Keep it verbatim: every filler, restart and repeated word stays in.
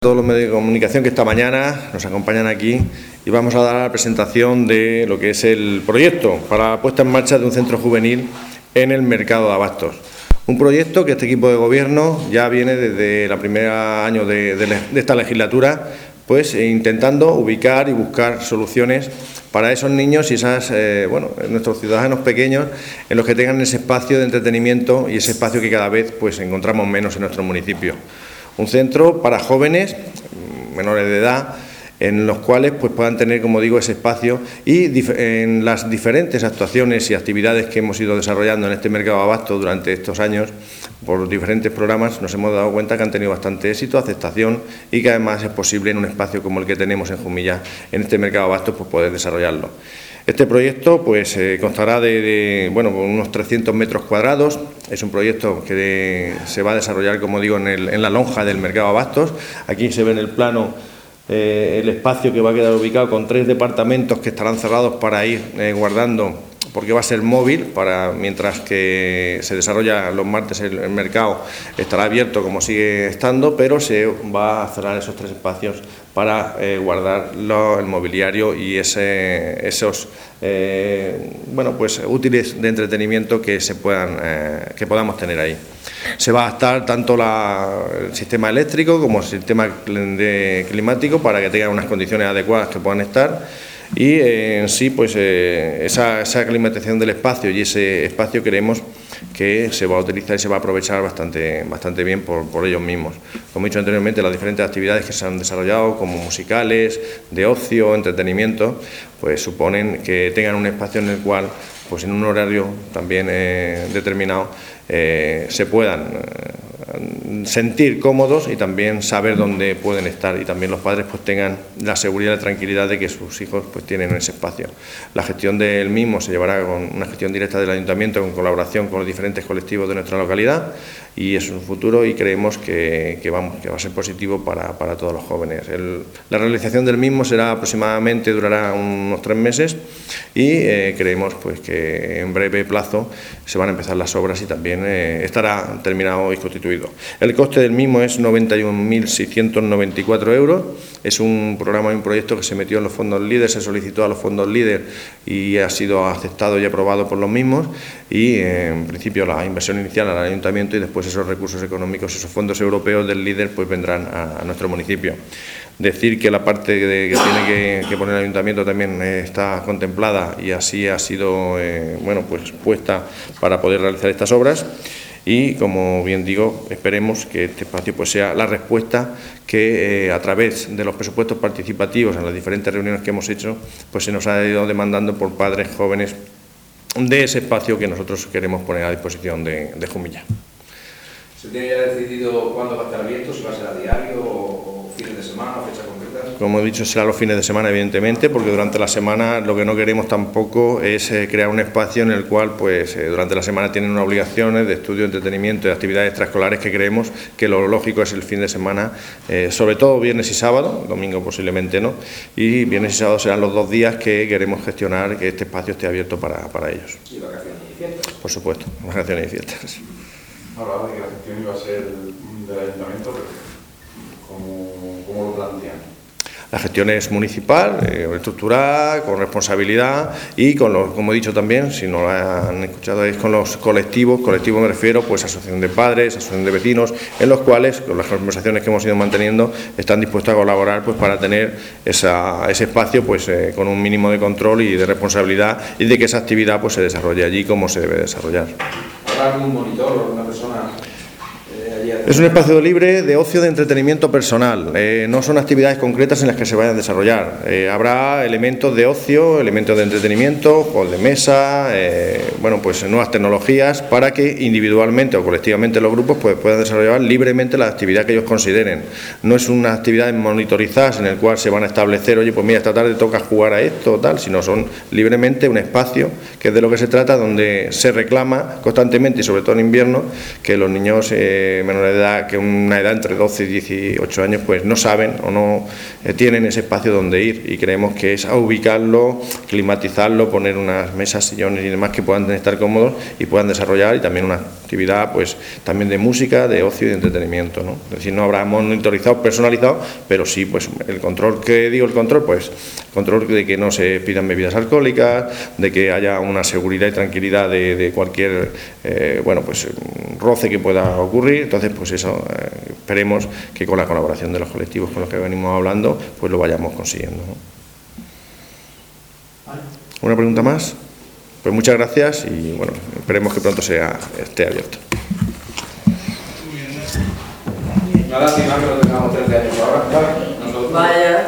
Todos los medios de comunicación que esta mañana nos acompañan aquí y vamos a dar la presentación de lo que es el proyecto para la puesta en marcha de un centro juvenil en el mercado de abastos. Un proyecto que este equipo de gobierno ya viene desde el primer año de, de, de esta legislatura, pues intentando ubicar y buscar soluciones para esos niños y esas, eh, bueno, nuestros ciudadanos pequeños en los que tengan ese espacio de entretenimiento y ese espacio que cada vez pues encontramos menos en nuestro municipio. Un centro para jóvenes menores de edad, en los cuales pues puedan tener, como digo, ese espacio y en las diferentes actuaciones y actividades que hemos ido desarrollando en este mercado de abastos durante estos años, por diferentes programas, nos hemos dado cuenta que han tenido bastante éxito, aceptación y que además es posible en un espacio como el que tenemos en Jumilla, en este mercado de abastos, pues poder desarrollarlo. Este proyecto pues eh, constará de, de bueno, unos trescientos metros cuadrados. Es un proyecto que de, se va a desarrollar, como digo, en, el, en la lonja del mercado de abastos. Aquí se ve en el plano eh, el espacio que va a quedar ubicado con tres departamentos que estarán cerrados para ir eh, guardando, porque va a ser móvil, para mientras que se desarrolla los martes el, el mercado estará abierto como sigue estando, pero se va a cerrar esos tres espacios para eh, guardar lo, el mobiliario y ese, esos eh, bueno, pues útiles de entretenimiento que se puedan eh, que podamos tener ahí. Se va a adaptar tanto la, el sistema eléctrico como el sistema de, climático para que tengan unas condiciones adecuadas que puedan estar. Y eh, en sí, pues eh, esa, esa climatización del espacio y ese espacio creemos que se va a utilizar y se va a aprovechar bastante, bastante bien por, por ellos mismos. Como he dicho anteriormente, las diferentes actividades que se han desarrollado, como musicales, de ocio, entretenimiento, pues suponen que tengan un espacio en el cual, pues en un horario también eh, determinado, eh, se puedan eh, sentir cómodos y también saber dónde pueden estar, y también los padres pues tengan la seguridad y la tranquilidad de que sus hijos pues tienen ese espacio. La gestión del mismo se llevará con una gestión directa del ayuntamiento en colaboración con los diferentes colectivos de nuestra localidad, y es un futuro y creemos que, que, vamos, que va a ser positivo para, para todos los jóvenes. El, la realización del mismo será aproximadamente, durará unos tres meses y eh, creemos pues que en breve plazo se van a empezar las obras y también eh, estará terminado y constituido. El coste del mismo es noventa y un mil seiscientos noventa y cuatro euros. Es un programa y un proyecto que se metió en los fondos LEADER, se solicitó a los fondos LEADER y ha sido aceptado y aprobado por los mismos, y eh, en principio la inversión inicial al ayuntamiento y después esos recursos económicos, esos fondos europeos del LEADER pues vendrán a, a nuestro municipio. Decir que la parte de, que tiene que, que poner el ayuntamiento también eh, está contemplada y así ha sido eh, bueno, pues puesta para poder realizar estas obras. Y, como bien digo, esperemos que este espacio pues sea la respuesta que eh, a través de los presupuestos participativos en las diferentes reuniones que hemos hecho pues se nos ha ido demandando por padres jóvenes de ese espacio que nosotros queremos poner a disposición de, de Jumilla. ¿Se tiene ya decidido cuándo va a estar abierto? ¿Si va a ser a diario o, o fines de semana o fecha concreta? Como he dicho, será los fines de semana, evidentemente, porque durante la semana lo que no queremos tampoco es eh, crear un espacio en el cual pues eh, durante la semana tienen unas obligaciones de estudio, entretenimiento y actividades extraescolares, que creemos que lo lógico es el fin de semana, eh, sobre todo viernes y sábado, domingo posiblemente no, y viernes y sábado serán los dos días que queremos gestionar que este espacio esté abierto para, para ellos. ¿Y vacaciones y fiestas? Por supuesto, vacaciones y fiestas. Hablaba de que la gestión iba a ser del ayuntamiento, pero ¿cómo, cómo lo plantean? La gestión es municipal, eh, estructurada, con responsabilidad y con los, como he dicho también, si no lo han escuchado, es con los colectivos, colectivos me refiero, pues asociación de padres, asociación de vecinos, en los cuales, con las conversaciones que hemos ido manteniendo, están dispuestos a colaborar pues para tener esa, ese espacio pues eh, con un mínimo de control y de responsabilidad, y de que esa actividad pues se desarrolle allí como se debe desarrollar. ¿Habrá algún monitor o alguna persona? Es un espacio libre de ocio, de entretenimiento personal, eh, no son actividades concretas en las que se vayan a desarrollar. Eh, habrá elementos de ocio, elementos de entretenimiento, juegos de mesa, eh, bueno, pues nuevas tecnologías para que individualmente o colectivamente los grupos pues, puedan desarrollar libremente la actividad que ellos consideren. No es una actividad monitorizadas en el cual se van a establecer, oye, pues mira, esta tarde toca jugar a esto o tal, sino son libremente un espacio que es de lo que se trata, donde se reclama constantemente y sobre todo en invierno que los niños eh, menores de edad, que una edad entre doce y dieciocho años, pues no saben o no eh, tienen ese espacio donde ir, y creemos que es a ubicarlo, climatizarlo, poner unas mesas, sillones y demás que puedan estar cómodos y puedan desarrollar, y también una actividad pues también de música, de ocio y de entretenimiento, ¿no? Es decir, no habrá monitorizado, personalizado, pero sí pues el control, que digo el control, pues control de que no se pidan bebidas alcohólicas, de que haya una seguridad y tranquilidad de, de cualquier eh, bueno pues roce que pueda ocurrir. Entonces pues eso eh, esperemos que con la colaboración de los colectivos con los que venimos hablando pues lo vayamos consiguiendo, ¿no? ¿Una pregunta más? Pues muchas gracias y bueno, esperemos que pronto sea, esté abierto. Una lástima que no tengamos trece años ahora, ¿vale? Nosotros... Vaya.